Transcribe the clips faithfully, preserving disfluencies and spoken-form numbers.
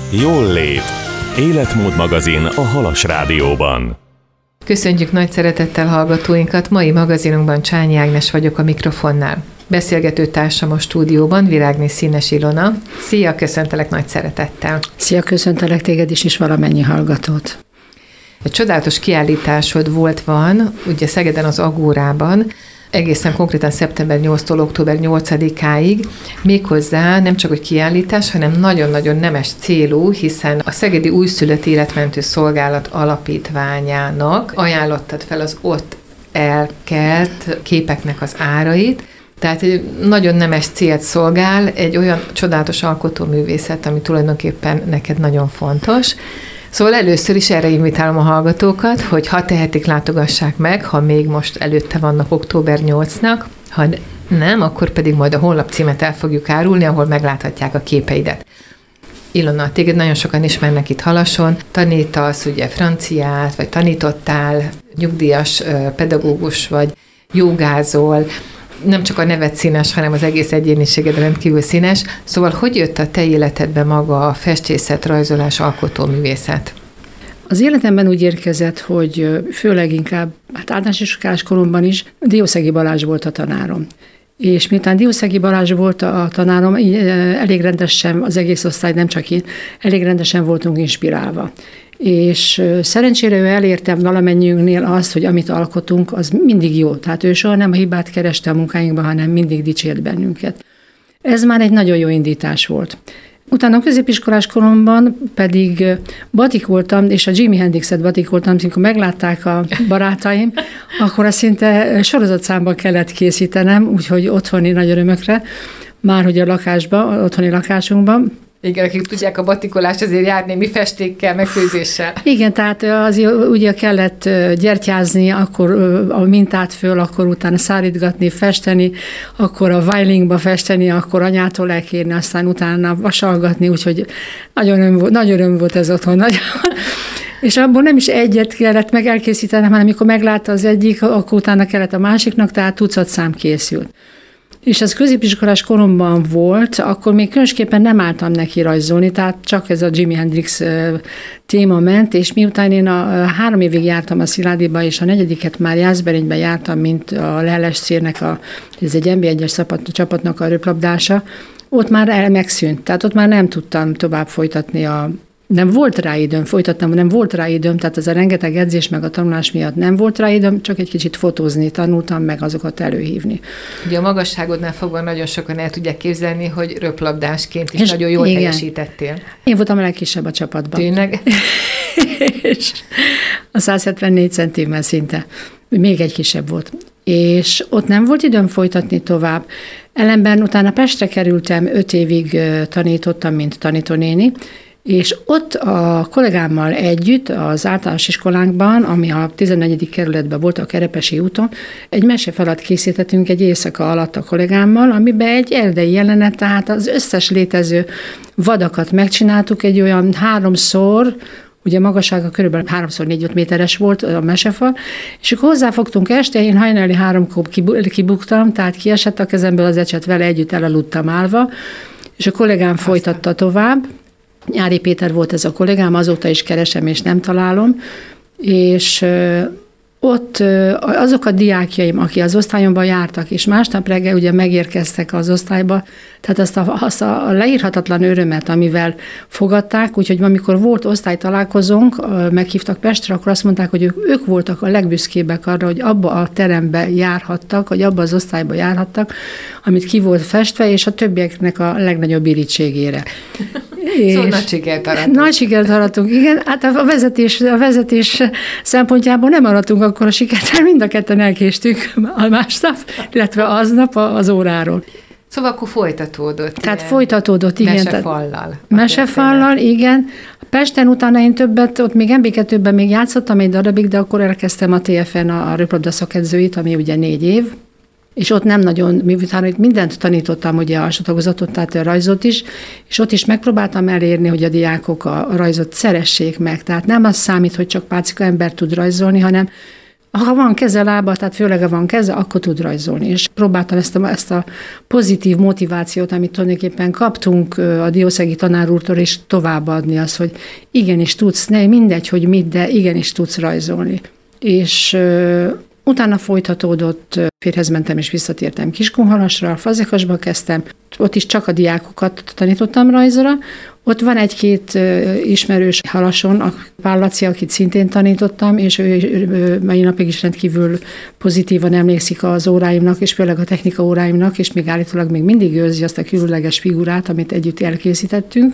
Jól lét. Életmód magazin a Halas Rádióban. Köszöntjük nagy szeretettel hallgatóinkat, mai magazinunkban Csányi Ágnes vagyok a mikrofonnál. Beszélgető társam a stúdióban Virágné Színes Ilona. Szia, köszöntelek nagy szeretettel. Szia, köszöntelek téged is, és valamennyi hallgatót. Egy csodálatos kiállításod volt, van, ugye Szegeden az Agórában, egészen konkrétan szeptember nyolcadikától október nyolcadikáig, méghozzá nem csak egy kiállítás, hanem nagyon-nagyon nemes célú, hiszen a Szegedi Újszülött Életmentő Szolgálat Alapítványának ajánlottad fel az ott elkelt képeknek az árait. Tehát egy nagyon nemes célt szolgál, egy olyan csodálatos alkotóművészet, ami tulajdonképpen neked nagyon fontos. Szóval először is erre invitálom a hallgatókat, hogy ha tehetik, látogassák meg, ha még most előtte vannak október nyolcadikának, ha nem, akkor pedig majd a honlap címet el fogjuk árulni, ahol megláthatják a képeidet. Ilona, téged nagyon sokan ismernek itt Halason, tanítasz ugye franciát, vagy tanítottál, nyugdíjas pedagógus vagy, jogázol, nem csak a neved színes, hanem az egész egyéniséged rendkívül színes. Szóval hogy jött a te életedbe maga a festészet, rajzolás, alkotóművészet? Az életemben úgy érkezett, hogy főleg inkább, hát általános iskolás koromban is Diószegi Balázs volt a tanárom. És miután Diószegi Balázs volt a tanárom, elég rendesen, az egész osztály, nem csak én, elég rendesen voltunk inspirálva. És szerencsére ő elérte valamennyiünknél azt, hogy amit alkotunk, az mindig jó. Tehát ő soha nem a hibát kereste a munkáinkban, hanem mindig dicsért bennünket. Ez már egy nagyon jó indítás volt. Utána a középiskolás koromban pedig batikoltam, és a Jimi Hendrixet batikoltam, amikor meglátták a barátaim, akkor azt szinte sorozatszámban kellett készítenem, úgyhogy otthoni nagy örömökre, már hogy a lakásban, otthoni lakásunkban. Igen, akik tudják, a batikolást azért jár némi festékkel, meg főzéssel. Igen, tehát az ugye kellett gyertyázni, akkor a mintát föl, akkor utána szárítgatni, festeni, akkor a Weilingba festeni, akkor anyától elkérni, aztán utána vasalgatni, úgyhogy nagyon öröm volt, nagy öröm volt ez otthon. Nagyon. És abból nem is egyet kellett meg elkészítenem, hanem amikor meglátta az egyik, akkor utána kellett a másiknak, tehát tucat szám készült. És ez középiskolás koromban volt, akkor még különösképpen nem álltam neki rajzolni, tehát csak ez a Jimi Hendrix téma ment, és miután én a három évig jártam a Sziládiba, és a negyediket már Jászberényben jártam, mint a Leles Szérnek, a, ez egy en bé egyes csapatnak a röplabdása, ott már el megszűnt, tehát ott már nem tudtam tovább folytatni a Nem volt rá időm, folytattam, nem volt rá időm, tehát ez a rengeteg edzés meg a tanulás miatt nem volt rá időm, csak egy kicsit fotózni tanultam, meg azokat előhívni. Ugye a magasságodnál fogva nagyon sokan el tudják képzelni, hogy röplabdásként is és nagyon jól igen. teljesítettél. Én voltam a legkisebb a csapatban. Tényleg? És a száz hetvennégy centimmel szinte. Még egy kisebb volt. És ott nem volt időm folytatni tovább. Ellenben utána Pestre kerültem, öt évig tanítottam, mint tanítónéni, és ott a kollégámmal együtt az általános iskolánkban, ami a tizennegyedik kerületben volt, a Kerepesi úton, egy mesefalat készítettünk egy éjszaka alatt a kollégámmal, amiben egy erdei jelenet, tehát az összes létező vadakat megcsináltuk, egy olyan háromszor, ugye magassága körülbelül háromszor négy-öt méteres volt a mesefal, és akkor hozzáfogtunk este, én hajnali háromkor kibuktam, tehát kiesett a kezemből az ecset, vele együtt elaludtam állva, és a kollégám Aztán. folytatta tovább. Nyári Péter volt ez a kollégám, azóta is keresem, és nem találom, és ott azok a diákjaim, akik az osztályomban jártak, és másnap reggel ugye megérkeztek az osztályba, tehát azt a, azt a leírhatatlan örömet, amivel fogadták, úgyhogy amikor volt osztálytalálkozónk, meghívtak Pestre, akkor azt mondták, hogy ők, ők voltak a legbüszkébbek arra, hogy abba a terembe járhattak, vagy abba az osztályba járhattak, amit ki volt festve, és a többieknek a legnagyobb irítségére. Szóval nagy sikert aratunk. Nagy sikert aratunk, igen. Hát a vezetés, a vezetés szempontjából nem aratunk akkor a sikert, mind a ketten elkéstünk a másnap, illetve aznap az óráról. Szóval akkor folytatódott. Tehát folytatódott, igen. Mesefallal. Mesefallal, igen. Pesten utána én többet, ott még em bé kettőben még játszottam egy darabig, de akkor elkezdtem a té ef en a, a röplabda szakedzőit, ami ugye négy év. És ott nem nagyon, miután itt mindent tanítottam, ugye a tagozatot, tehát a rajzot is, és ott is megpróbáltam elérni, hogy a diákok a rajzot szeressék meg. Tehát nem az számít, hogy csak pácika ember tud rajzolni, hanem Ha van keze, lába, tehát főleg ha van keze, akkor tud rajzolni. És próbáltam ezt a, ezt a pozitív motivációt, amit tulajdonképpen kaptunk a diószegi tanár úrtól is továbbadni, az, hogy igenis tudsz, ne, mindegy, hogy mit, de igenis tudsz rajzolni. És uh, utána folytatódott, férjhez mentem és visszatértem Kiskunhalasra, Fazekasba kezdtem, ott is csak a diákokat tanítottam rajzra. Ott van egy-két ismerős halason, a Pál Laci, akit szintén tanítottam, és ő, ő mai napig is rendkívül pozitívan emlékszik az óráimnak, és főleg a technika óráimnak, és még állítólag még mindig őrzi azt a különleges figurát, amit együtt elkészítettünk.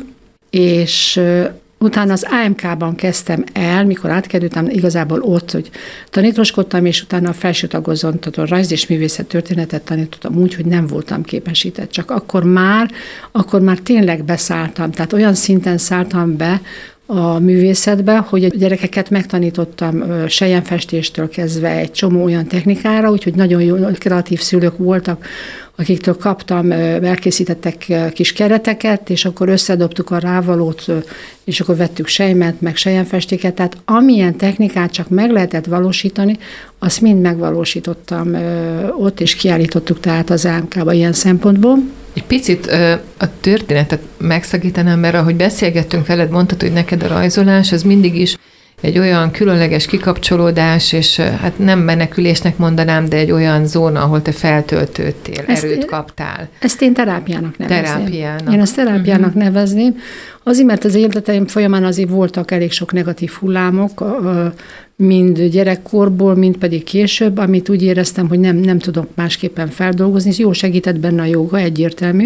És utána az á em ká-ban kezdtem el, mikor átkerültem, igazából ott, hogy tanítoskodtam, és utána a felső tagozón, tehát a rajz és művészet történetet tanítottam úgy, hogy nem voltam képesített. Csak akkor már, akkor már tényleg beszálltam, tehát olyan szinten szálltam be a művészetbe, hogy a gyerekeket megtanítottam selyemfestéstől kezdve egy csomó olyan technikára, úgyhogy nagyon jó kreatív szülők voltak, akiktől kaptam, elkészítettek kis kereteket, és akkor összedobtuk a rávalót, és akkor vettük sejmet, meg selyemfestéket, tehát amilyen technikát csak meg lehetett valósítani, azt mind megvalósítottam ott, és kiállítottuk tehát az á em ká-ba ilyen szempontból. Egy picit a történetet megszakítanám, mert ahogy beszélgettünk veled, mondtad, hogy neked a rajzolás az mindig is egy olyan különleges kikapcsolódás, és hát nem menekülésnek mondanám, de egy olyan zóna, ahol te feltöltődtél, ezt erőt kaptál. Ezt én terápiának nevezném. Terápiának. Én ezt terápiának uh-huh. nevezném. Azért, mert az életeim folyamán azért voltak elég sok negatív hullámok, mind gyerekkorból, mind pedig később, amit úgy éreztem, hogy nem, nem tudok másképpen feldolgozni. Jó segített benne a jóga, egyértelmű,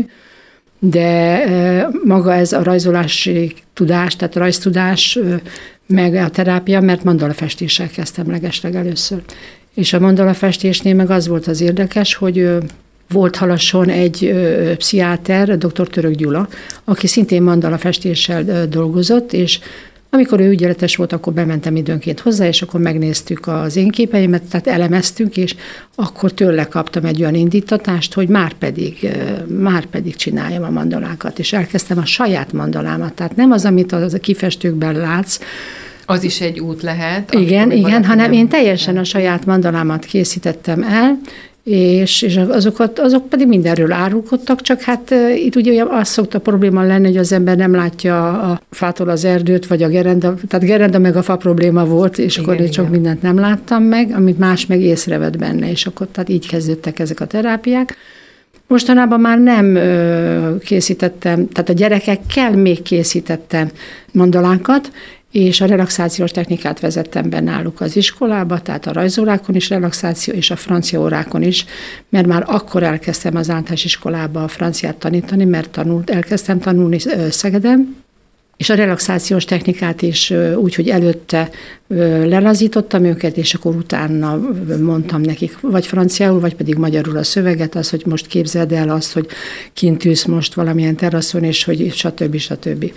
de maga ez a rajzolási tudás, tehát a rajztudás, meg a terápia, mert mandalafestéssel kezdtem legesleg először. És a mandalafestésnél meg az volt az érdekes, hogy volt Halason egy pszichiáter, dr. Török Gyula, aki szintén mandalafestéssel dolgozott, és amikor ő ügyeletes volt, akkor bementem időnként hozzá, és akkor megnéztük az én képeimet, tehát elemeztünk, és akkor tőle kaptam egy olyan indítatást, hogy már pedig, már pedig csináljam a mandalákat, és elkezdtem a saját mandalámat, tehát nem az, amit a kifestőkben látsz. Az is egy út lehet. Igen, igen, hanem én teljesen a saját mandalámat készítettem el, és, és azokat, azok pedig mindenről árulkodtak, csak hát itt ugye az szokta probléma lenni, hogy az ember nem látja a fától az erdőt, vagy a gerenda, tehát gerenda meg a fa probléma volt, és igen, akkor én sok mindent nem láttam meg, amit más meg észrevett benne, és akkor tehát így kezdődtek ezek a terápiák. Mostanában már nem készítettem, tehát a gyerekekkel még készítettem mandalánkat, és a relaxációs technikát vezettem be náluk az iskolába, tehát a rajzórákon is relaxáció, és a francia órákon is, mert már akkor elkezdtem az általános iskolába a franciát tanítani, mert tanult, elkezdtem tanulni Szegeden, és a relaxációs technikát is úgy, hogy előtte lelazítottam őket, és akkor utána mondtam nekik, vagy franciául, vagy pedig magyarul a szöveget, az, hogy most képzeld el azt, hogy kint ülsz most valamilyen teraszon, és hogy stb. stb.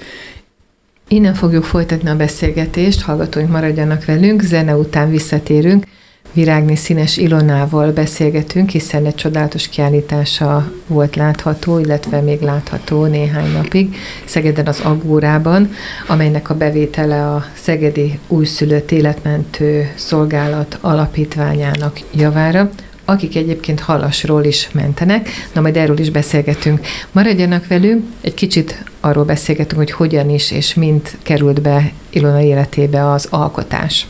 Innen fogjuk folytatni a beszélgetést, hallgatóink maradjanak velünk, zene után visszatérünk. Virágné Színes Ilonával beszélgetünk, hiszen egy csodálatos kiállítása volt látható, illetve még látható néhány napig Szegeden az Agórában, amelynek a bevétele a Szegedi Újszülött Életmentő Szolgálat Alapítványának javára, akik egyébként Halasról is mentenek, na majd erről is beszélgetünk. Maradjanak velünk, egy kicsit arról beszélgetünk, hogy hogyan is és mint került be Ilona életébe az alkotás.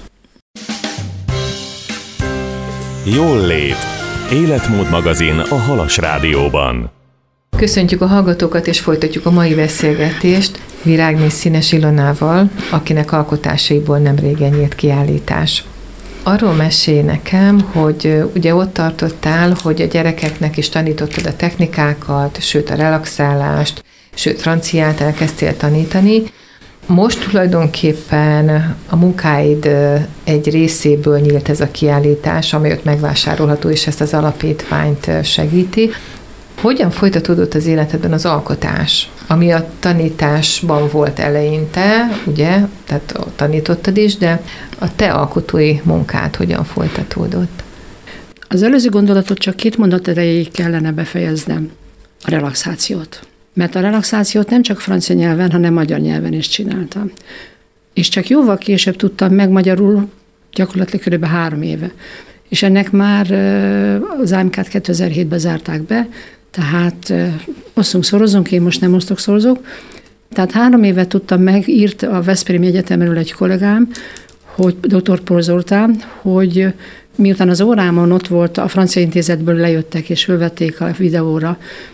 Jól lét. Életmód magazin a Halas Rádióban. Köszöntjük a hallgatókat, és folytatjuk a mai beszélgetést Virágné Színes Ilonával, akinek alkotásaiból nem régen nyílt kiállítás. Arról mesélj nekem, hogy ugye ott tartottál, hogy a gyerekeknek is tanítottad a technikákat, sőt a relaxálást, sőt franciát elkezdtél tanítani. Most tulajdonképpen a munkáid egy részéből nyílt ez a kiállítás, amely ott megvásárolható, és ezt az alapítványt segíti. Hogyan folytatódott az életedben az alkotás, ami a tanításban volt eleinte, ugye, tehát tanítottad is, de a te alkotói munkád hogyan folytatódott? Az előző gondolatot csak két mondat erejéig kellene befejeznem, a relaxációt. Mert a relaxációt nem csak francia nyelven, hanem magyar nyelven is csináltam. És csak jóval később tudtam meg magyarul gyakorlatilag kb. három éve. És ennek már az á em ká-t kétezer-hétben zárták be, tehát osztunk, szorozunk, én most nem osztok, szorozok. Tehát három évet tudtam meg, írt a Veszprémi Egyetemről egy kollégám, hogy dr. Pól Zoltán, hogy miután az órámon ott volt, a francia intézetből lejöttek és fölvették a videóra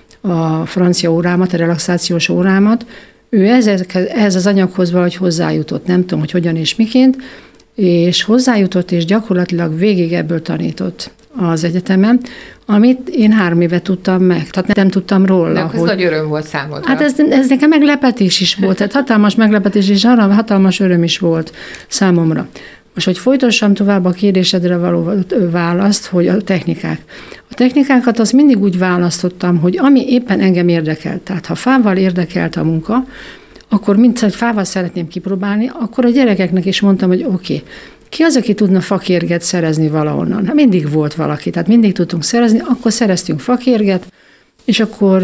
a francia órámat, a relaxációs órámat, ő ehhez az anyaghoz valahogy hozzájutott, nem tudom, hogy hogyan és miként, és hozzájutott, és gyakorlatilag végig ebből tanított az egyetemen, amit én három éve tudtam meg, tehát nem tudtam róla. De akkor ez nagy öröm volt számodra. Hát ez, ez nekem meglepetés is volt, tehát hatalmas meglepetés, és arra hatalmas öröm is volt számomra. Most, hogy folytassam tovább a kérdésedre való választ, hogy a technikák. A technikákat azt mindig úgy választottam, hogy ami éppen engem érdekelt, tehát ha fával érdekelt a munka, akkor mint egy fával szeretném kipróbálni, akkor a gyerekeknek is mondtam, hogy oké, okay, ki az, aki tudna fakérget szerezni valahonnan? Hát mindig volt valaki, tehát mindig tudtunk szerezni, akkor szereztünk fakérget, és akkor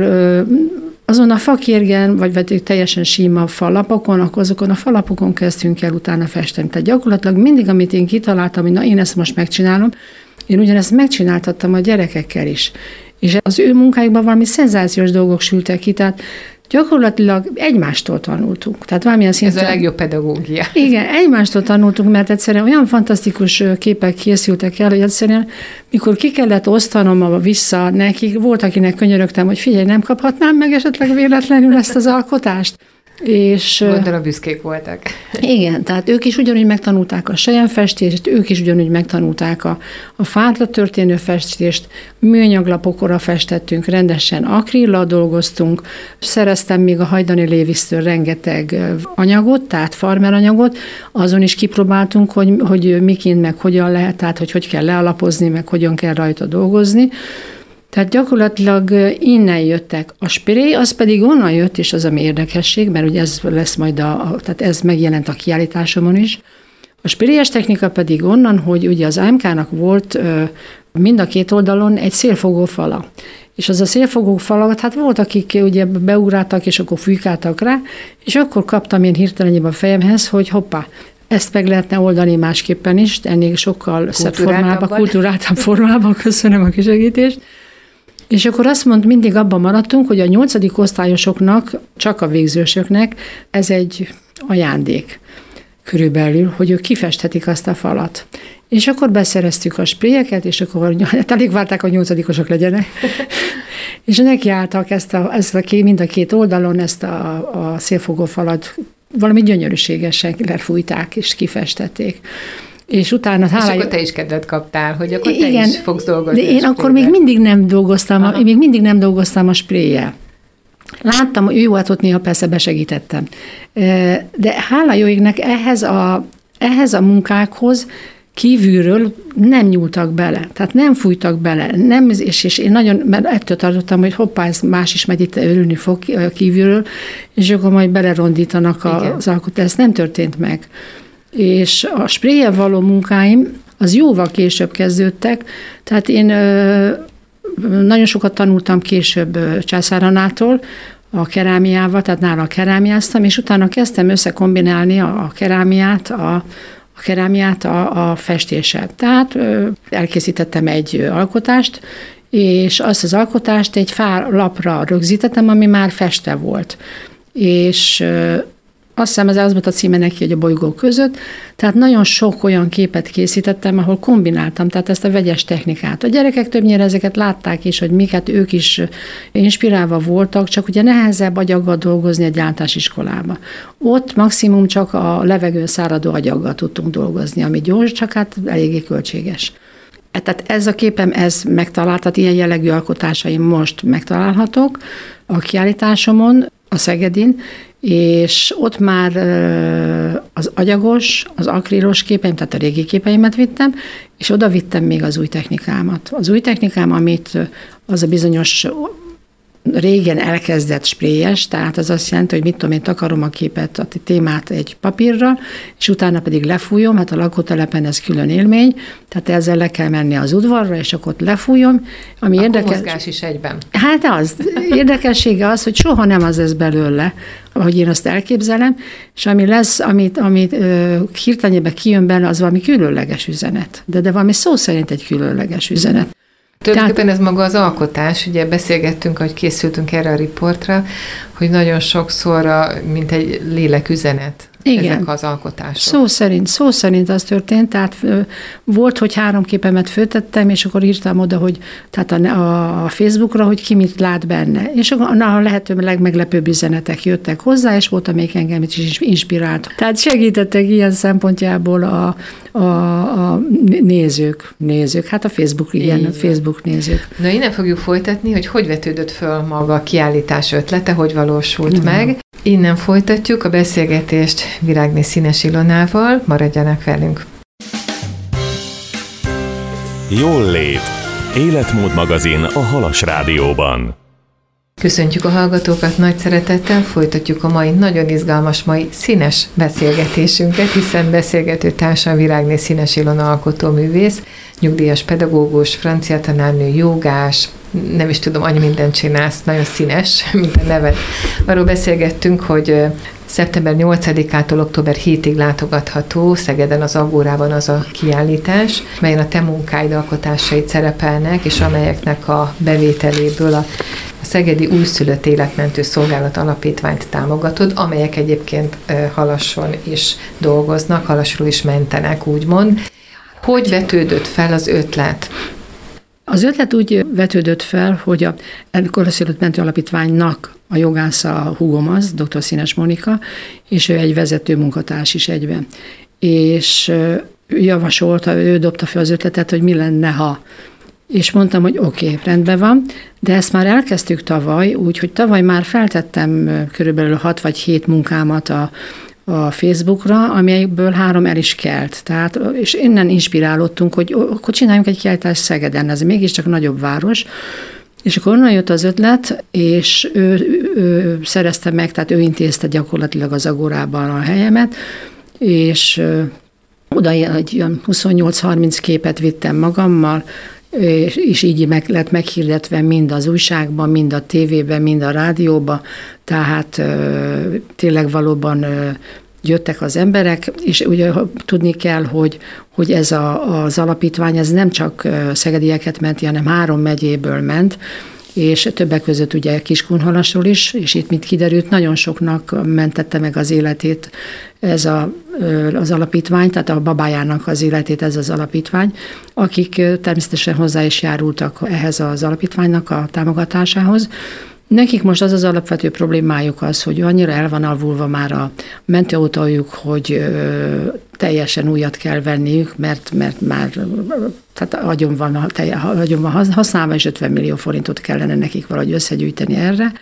azon a fakérgen, vagy, vagy teljesen sima falapokon, akkor azokon a falapokon kezdtünk el utána festeni. Tehát gyakorlatilag mindig, amit én kitaláltam, hogy na én ezt most megcsinálom, én ugyanezt megcsináltattam a gyerekekkel is. És az ő munkájukban valami szenzációs dolgok sültek ki, tehát gyakorlatilag egymástól tanultunk. Tehát valamilyen szinten... Ez a legjobb pedagógia. Igen, egymástól tanultunk, mert egyszerűen olyan fantasztikus képek készültek el, hogy egyszerűen, mikor ki kellett osztanom vissza nekik, volt, akinek könyörögtem, hogy figyelj, nem kaphatnám meg esetleg véletlenül ezt az alkotást. És, gondolom büszkék voltak. Igen, tehát ők is ugyanúgy megtanulták a selyemfestést, ők is ugyanúgy megtanulták a, a fátra történő festést, műanyaglapokra festettünk, rendesen akrillal dolgoztunk, szereztem még a Hajdani Lévisztől rengeteg anyagot, tehát farmeranyagot, azon is kipróbáltunk, hogy, hogy miként, meg hogyan lehet, tehát hogy hogy kell lealapozni, meg hogyan kell rajta dolgozni. Tehát gyakorlatilag innen jöttek. A spré, az pedig onnan jött, és az, ami érdekesség, mert ugye ez lesz majd a, a tehát ez megjelent a kiállításomon is. A sprélyes technika pedig onnan, hogy ugye az á em ká-nak volt mind a két oldalon egy szélfogó fala. És az a szélfogó falat, hát volt, akik ugye beugráltak, és akkor fűkáltak rá, és akkor kaptam én hirtelen a fejemhez, hogy hoppá, ezt meg lehetne oldani másképpen is, ennél sokkal szebb formában, kulturáltabb formában, köszönöm a kisegítést. És akkor azt mond, mindig abban maradtunk, hogy a nyolcadik osztályosoknak, csak a végzősöknek ez egy ajándék körülbelül, hogy ők kifesthetik azt a falat. És akkor beszereztük a sprélyeket, és akkor hát alig várták, hogy nyolcadikosok legyenek. És nekiálltak ezt a, ezt a két, mind a két oldalon ezt a, a szélfogó falat valami gyönyörűségesen lefújták és kifestették. És utána... És hála... akkor te is kedvet kaptál, hogy akkor te igen, is fogsz dolgozni. De én akkor még mindig nem dolgoztam, a, én még mindig nem dolgoztam a sprélyel. Láttam, hogy jó, hát ott néha persze besegítettem. De hála jó égnek ehhez a, ehhez a munkákhoz kívülről nem nyúltak bele, tehát nem fújtak bele, nem, és, és én nagyon, mert ettől tartottam, hogy hoppá, ez más is megy itt, örülni fog kívülről, és akkor majd belerondítanak az alkotást. Ez nem történt meg. És a sprélyel való munkáim az jóval később kezdődtek, tehát én ö, nagyon sokat tanultam később Császár Annától a kerámiával, tehát nála kerámiáztam, és utána kezdtem összekombinálni a, a kerámiát, a, a kerámiát a, a festéssel. Tehát ö, elkészítettem egy alkotást, és azt az alkotást egy fálapra rögzítettem, ami már festve volt. És ö, azt hiszem, ez az volt a címe neki, hogy a bolygók között. Tehát nagyon sok olyan képet készítettem, ahol kombináltam, tehát ezt a vegyes technikát. A gyerekek többnyire ezeket látták is, hogy miket ők is inspirálva voltak, csak ugye nehezebb agyaggal dolgozni egy általános iskolába. Ott maximum csak a levegőn száradó agyaggal tudtunk dolgozni, ami gyors, csak hát eléggé költséges. Tehát ez a képem, ez megtalált, tehát ilyen jellegű alkotásaim most megtalálhatók a kiállításomon, a Szegedin, és ott már az agyagos, az akrilos képeim, tehát a régi képeimet vittem, és oda vittem még az új technikámat. Az új technikám, amit az a bizonyos régen elkezdett sprélyes, tehát az azt jelenti, hogy mit tudom én, takarom a képet, a témát egy papírra, és utána pedig lefújom, hát a lakótelepen ez külön élmény, tehát ezzel le kell menni az udvarra, és akkor ott lefújom. Ami akkor érdekes... mozgás is egyben. Hát az. Érdekessége az, hogy soha nem az lesz belőle, ahogy én azt elképzelem, és ami lesz, amit, amit uh, hirtelenjében kijön benne, az valami különleges üzenet. De, de valami szó szerint egy különleges üzenet. Tulajdonképpen ez maga az alkotás, ugye beszélgettünk, ahogy készültünk erre a riportra, hogy nagyon sokszor, a, mint egy léleküzenet, igen, ezek az alkotások. Szó szerint, szó szerint az történt, tehát volt, hogy három képemet föltettem, és akkor írtam oda, hogy tehát a, a Facebookra, hogy ki mit lát benne. És akkor na, a lehető legmeglepőbb üzenetek jöttek hozzá, és volt, amelyik engem is inspirált. Tehát segítettek ilyen szempontjából a, a, a nézők, nézők, hát a Facebook, igen, a Facebook nézők. Na, innen fogjuk folytatni, hogy hogy vetődött föl maga a kiállítás ötlete, hogy valósult mm. meg. Innen folytatjuk a beszélgetést Virágné Színes Ilonával. Maradjanak velünk! Jól lét. Életmód magazin a Halas Rádióban. Köszöntjük a hallgatókat nagy szeretettel, folytatjuk a mai nagyon izgalmas, mai színes beszélgetésünket, hiszen beszélgető társam Virágné Színes Ilona alkotóművész, nyugdíjas pedagógus, francia tanárnő, jogás, nem is tudom, annyi mindent csinálsz, nagyon színes, mint a neved. Arról beszélgettünk, hogy szeptember nyolcadikától október hetedikéig látogatható Szegeden az Agórában az a kiállítás, melyen a te munkáid, alkotásaid szerepelnek, és amelyeknek a bevételéből a a Szegedi Újszülött Életmentő Szolgálat Alapítványt támogatod, amelyek egyébként Halasson is dolgoznak, Halasról is mentenek, úgymond. Hogy vetődött fel az ötlet? Az ötlet úgy vetődött fel, hogy a Újszülött Mentő Alapítványnak a jogásza a húgom az, dr. Színes Monika, és ő egy vezető munkatárs is egyben. És javasolta, ő dobta fel az ötletet, hogy mi lenne, ha. És mondtam, hogy oké, okay, rendben van, de ezt már elkezdtük tavaly, úgyhogy tavaly már feltettem körülbelül hat vagy hét munkámat a, a Facebookra, amelyekből három el is kelt. Tehát, és innen inspirálódtunk, hogy akkor csináljunk egy kiállítást Szegeden, ez mégiscsak nagyobb város. És akkor onnan jött az ötlet, és ő, ő, ő szerezte meg, tehát ő intézte gyakorlatilag az Agórában a helyemet, és oda egy huszonnyolc-harminc képet vittem magammal, és, és így meg, lett meghirdetve mind az újságban, mind a tévében, mind a rádióban, tehát ö, tényleg valóban ö, jöttek az emberek, és ugye tudni kell, hogy, hogy ez a, az alapítvány, ez nem csak szegedieket menti, hanem három megyéből ment, és többek között ugye Kiskunhalasról is, és itt mit kiderült, nagyon soknak mentette meg az életét ez a, az alapítvány, tehát a babájának az életét ez az alapítvány, akik természetesen hozzá is járultak ehhez az alapítványnak a támogatásához. Nekik most az az alapvető problémájuk az, hogy annyira el van alvulva már a mentőautójuk, hogy ö, teljesen újat kell venniük, mert, mert már tehát agyon van, agyon van használva, és ötven millió forintot kellene nekik valahogy összegyűjteni erre.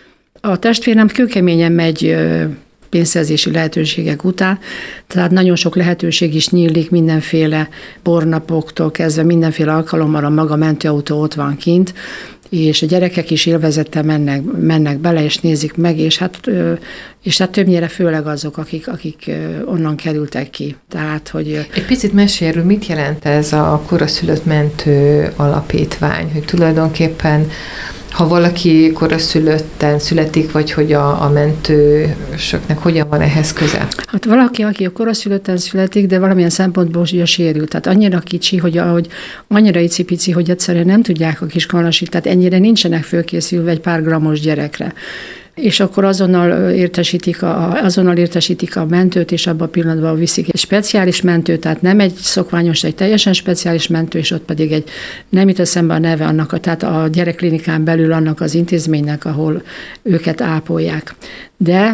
A testvérem kőkeményen megy ö, pénzszerzési lehetőségek után, tehát nagyon sok lehetőség is nyílik, mindenféle bornapoktól kezdve, mindenféle alkalommal a maga mentőautó ott van kint, és a gyerekek is élvezettel mennek, mennek bele, és nézik meg, és hát, és hát többnyire főleg azok, akik, akik onnan kerültek ki. Tehát, hogy... Egy picit mesélj, mit jelent ez a koraszülött mentő alapítvány, hogy tulajdonképpen ha valaki koraszülötten születik, vagy hogy a, a mentősöknek hogyan van ehhez köze? Hát valaki, aki a koraszülötten születik, de valamilyen szempontból ugye sérült. Tehát annyira kicsi, hogy, hogy annyira icipici, hogy egyszerűen nem tudják a kiskorlasig, tehát ennyire nincsenek fölkészülve egy pár grammos gyerekre. És akkor azonnal értesítik, a, azonnal értesítik a mentőt, és abban a pillanatban viszik egy speciális mentő, tehát nem egy szokványos, egy teljesen speciális mentő, és ott pedig egy, nem jut eszembe a neve annak, a, tehát a gyerekklinikán belül annak az intézménynek, ahol őket ápolják. De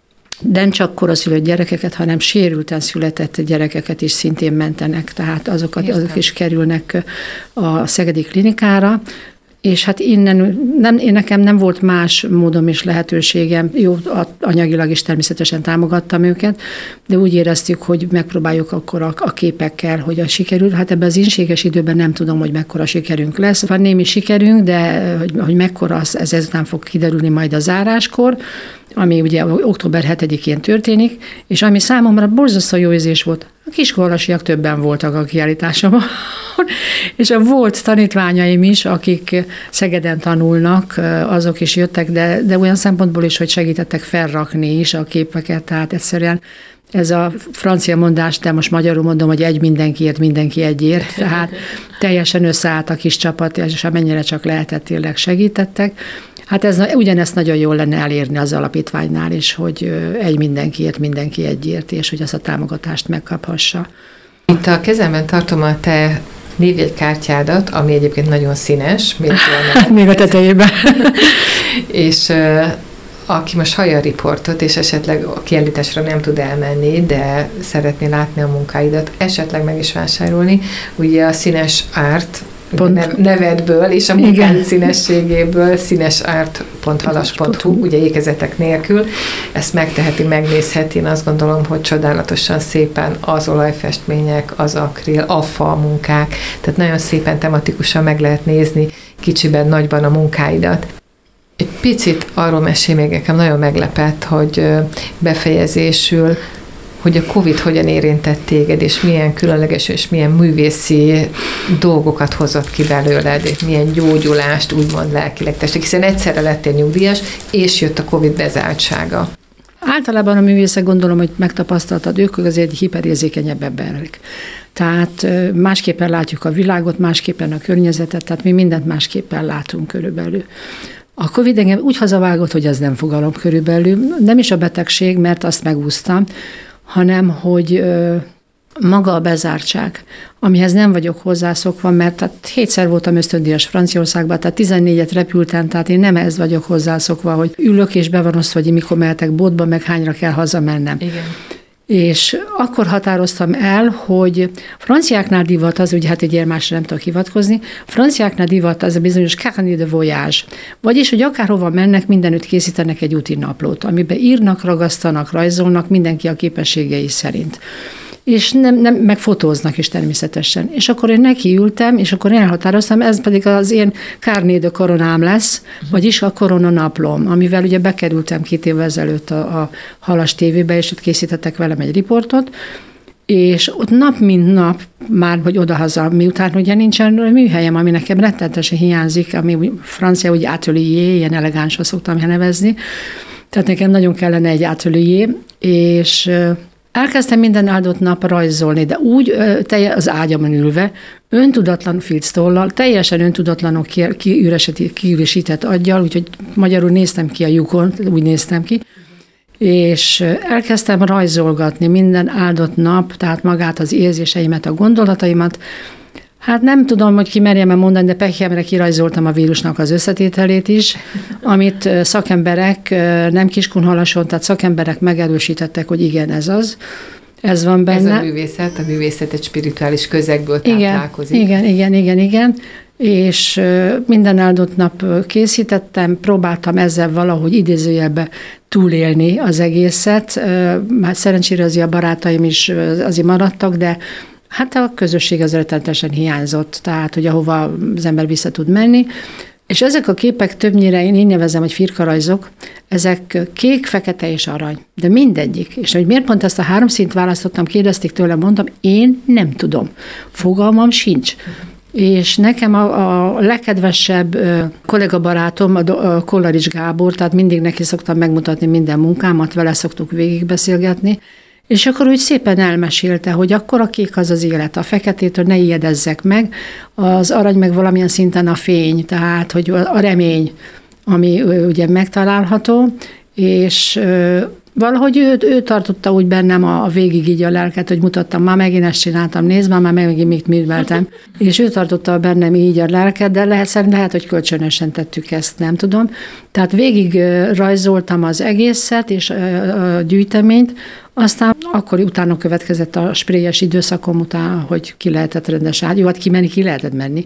nem csak koraszülött gyerekeket, hanem sérülten született gyerekeket is szintén mentenek, tehát azokat, azok is kerülnek a szegedi klinikára, és hát innen nem, én nekem nem volt más módom és lehetőségem, jó, anyagilag is természetesen támogattam őket, de úgy éreztük, hogy megpróbáljuk akkor a, a képekkel, hogy a sikerül. Hát ebben az inséges időben nem tudom, hogy mekkora sikerünk lesz. Van némi sikerünk, de hogy, hogy mekkora, ez ezután fog kiderülni majd a záráskor, ami ugye október hetedikén történik, és ami számomra borzasztó jó érzés volt. A kiskolasiak többen voltak a kiállításomon, és a volt tanítványaim is, akik Szegeden tanulnak, azok is jöttek, de, de olyan szempontból is, hogy segítettek felrakni is a képeket, tehát egyszerűen ez a francia mondás, de most magyarul mondom, hogy egy mindenkiért, mindenki egyért, tehát teljesen összeállt a kis csapat, és amennyire csak lehetett, tényleg segítettek. Hát ez, ugyanezt nagyon jól lenne elérni az alapítványnál is, hogy egy mindenkiért, mindenki egyért, és hogy azt a támogatást megkaphassa. Itt a kezemben tartom a te névjegykártyádat, ami egyébként nagyon színes. Még, még a tetejében. És uh, aki most hallja a riportot, és esetleg a kiállításra nem tud elmenni, de szeretné látni a munkáidat, esetleg meg is vásárolni, ugye a színes árt, Pont. nevedből és a munkád színességéből színesart pont halas pont hu, ugye ékezetek nélkül. Ezt megteheti, megnézheti. Én azt gondolom, hogy csodálatosan szépen az olajfestmények, az akril, a fa munkák, tehát nagyon szépen tematikusan meg lehet nézni kicsiben, nagyban a munkáidat. Egy picit arról mesélj még, nekem nagyon meglepett, hogy befejezésül, hogy a Covid hogyan érintett téged, és milyen különleges és milyen művészi dolgokat hozott ki belőled, milyen gyógyulást, úgymond lelkileg testek, hiszen egyszerre lettél nyugdíjas, és jött a Covid bezártsága. Általában a művészek, gondolom, hogy megtapasztaltad, ők azért hiperérzékenyebb emberek. Tehát másképpen látjuk a világot, másképpen a környezetet, tehát mi mindent másképpen látunk körülbelül. A Covid engem úgy hazavágott, hogy az nem fogalom körülbelül, nem is a betegség, mert azt megúsztam, hanem hogy ö, maga a bezártság, amihez nem vagyok hozzászokva, mert tehát hétszer voltam ösztöndíjas Franciaországban, tehát tizennégyet repültem, tehát én nem ez vagyok hozzászokva, hogy ülök és be van osztva, hogy mikor mehetek boltba, meg hányra kell hazamennem. Igen. És akkor határoztam el, hogy franciáknál divat az, ugye hát egy ilyen másra nem tudok hivatkozni, franciáknál divat az a bizonyos carnet de voyage, vagyis, hogy akárhova mennek, mindenütt készítenek egy úti naplót, amiben írnak, ragasztanak, rajzolnak, mindenki a képességei szerint. És nem, nem, meg fotóznak is természetesen. És akkor én nekiültem, és akkor én elhatároztam, ez pedig az én carnet de koronám lesz, uh-huh. vagyis a korona naplom, amivel ugye bekerültem két évvel ezelőtt a, a Halas tévébe, és ott készítettek velem egy riportot, és ott nap mint nap, már hogy odahaza, miután ugye nincsen műhelyem, ami nekem rettenetesen hiányzik, ami francia, ugye atelier, ilyen elegánsra szoktam nevezni, tehát nekem nagyon kellene egy atelier, és elkezdtem minden áldott nap rajzolni, de úgy az ágyamon ülve, öntudatlan filctollal, teljesen öntudatlanul kiüresített aggyal, úgyhogy magyarul néztem ki a lyukon, úgy néztem ki, és elkezdtem rajzolgatni minden áldott nap, tehát magát az érzéseimet, a gondolataimat. Hát nem tudom, hogy ki merjem-e mondani, de pekjemre kirajzoltam a vírusnak az összetételét is, amit szakemberek, nem Kiskunhalason, tehát szakemberek megerősítettek, hogy igen, ez az. Ez van benne. Ez a művészet, a művészet egy spirituális közegből táplálkozik. Igen, igen, igen, igen. És minden áldott nap készítettem, próbáltam ezzel valahogy idézőjelbe túlélni az egészet. Hát szerencsére azért a barátaim is azért maradtak, de hát a közösség az rettenetesen hiányzott, tehát hogy ahova az ember vissza tud menni. És ezek a képek többnyire, én így nevezem, hogy firkarajzok, ezek kék, fekete és arany, de mindegyik. És hogy miért pont ezt a három színt választottam, kérdezték tőlem, mondtam, én nem tudom. Fogalmam sincs. És nekem a, a legkedvesebb kollégabarátom, a Kollarics Gábor, tehát mindig neki szoktam megmutatni minden munkámat, vele szoktuk végigbeszélgetni, és akkor úgy szépen elmesélte, hogy akkor a kék az az élet, a feketétől ne ijedezzek meg, az arany meg valamilyen szinten a fény, tehát hogy a remény, ami ugye megtalálható, és valahogy ő, ő tartotta úgy bennem a, a végig így a lelket, hogy mutattam, már megint ezt csináltam, nézd már, már megint mit műveltem. És ő tartotta bennem így a lelket, de lehet, lehet, hogy kölcsönösen tettük ezt, nem tudom. Tehát végig rajzoltam az egészet és a gyűjteményt, aztán akkor utána következett a sprélyes időszakom után, hogy ki lehetett rendes ágy. Jó, hát kimenni, ki lehetett menni.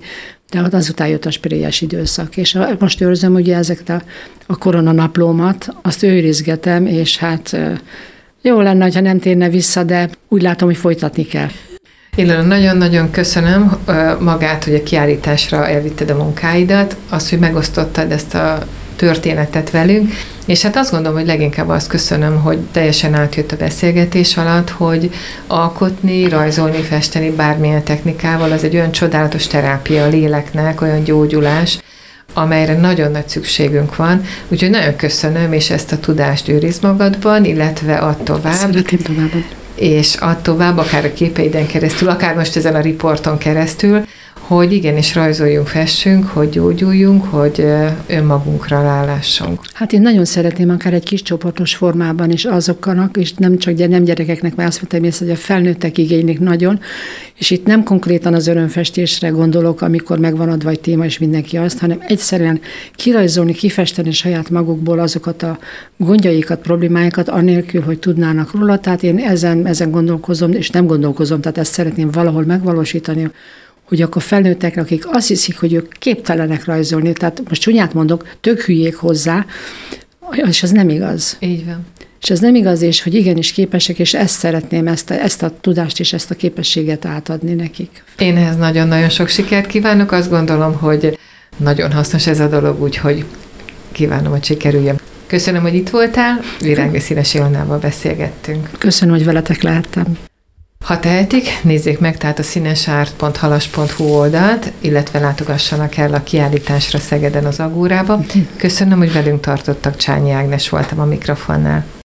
de azután jött a spirélyes időszak. És most őrzöm ugye ezeket a, a koronanaplómat, azt őrizgetem, és hát jó lenne, ha nem térne vissza, de úgy látom, hogy folytatni kell. Ilona, nagyon-nagyon köszönöm magát, hogy a kiállításra elvitted a munkáidat, azt, hogy megosztottad ezt a történetet velünk, és hát azt gondolom, hogy leginkább azt köszönöm, hogy teljesen átjött a beszélgetés alatt, hogy alkotni, rajzolni, festeni bármilyen technikával, az egy olyan csodálatos terápia a léleknek, olyan gyógyulás, amelyre nagyon nagy szükségünk van. Úgyhogy nagyon köszönöm, és ezt a tudást őrizd magadban, illetve add tovább. Szeretném tovább. És add tovább, akár a képeiden keresztül, akár most ezen a riporton keresztül, hogy igenis rajzoljunk, fessünk, hogy gyógyuljunk, hogy önmagunkra rálássunk. Hát én nagyon szeretném akár egy kis csoportos formában is azoknak, és nem csak nem gyerekeknek, mert azt vettem észre, hogy a felnőttek igénylik nagyon, és itt nem konkrétan az örömfestésre gondolok, amikor megvan adva egy téma, és mindenki azt, hanem egyszerűen kirajzolni, kifesteni saját magukból azokat a gondjaikat, problémáikat, anélkül, hogy tudnának róla. Tehát én ezen, ezen gondolkozom, és nem gondolkozom, tehát ezt szeretném valahol megvalósítani, hogy akkor felnőttek, akik azt hiszik, hogy ők képtelenek rajzolni, tehát most csúnyát mondok, tök hülyék hozzá, és az nem igaz. Így van. És ez nem igaz, és hogy igenis képesek, és ezt szeretném, ezt a, ezt a tudást és ezt a képességet átadni nekik. Én ehhez nagyon-nagyon sok sikert kívánok, azt gondolom, hogy nagyon hasznos ez a dolog, úgyhogy kívánom, hogy sikerüljön. Köszönöm, hogy itt voltál, Virágné Színes Ilonával beszélgettünk. Köszönöm, hogy veletek lehettem. Ha tehetik, nézzék meg tehát a színesart pont halas pont hu oldalt, illetve látogassanak el a kiállításra Szegeden az Agórába. Köszönöm, hogy velünk tartottak, Csányi Ágnes voltam a mikrofonnál.